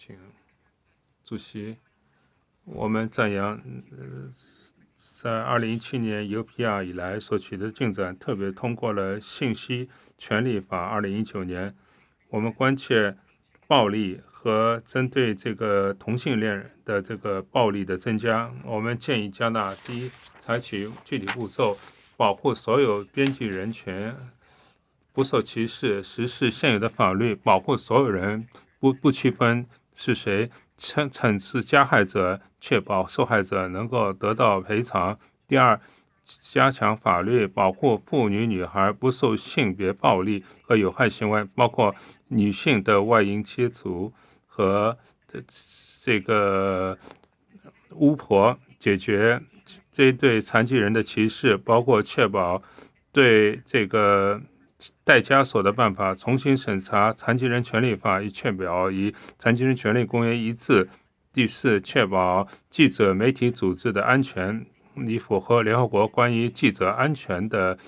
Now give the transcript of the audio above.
请主席，我们赞扬在2017年 UPR 以来所取得的进展，特别通过了信息权利法2019年。我们关切暴力和针对这个同性恋的这个暴力的增加。我们建议加纳第一，采取具体步骤，保护所有边境人权，不受歧视，实施现有的法律，保护所有人，不区分是谁，惩治加害者，确保受害者能够得到赔偿。第二，加强法律，保护妇女、女孩不受性别暴力和有害行为，包括女性的外阴切除和这个巫婆，解决这对残疾人的歧视，包括确保对这个带枷锁的办法，重新审查残疾人权利法，以确保与残疾人权利公约一致。第四，确保记者媒体组织的安全，以符合联合国关于记者安全的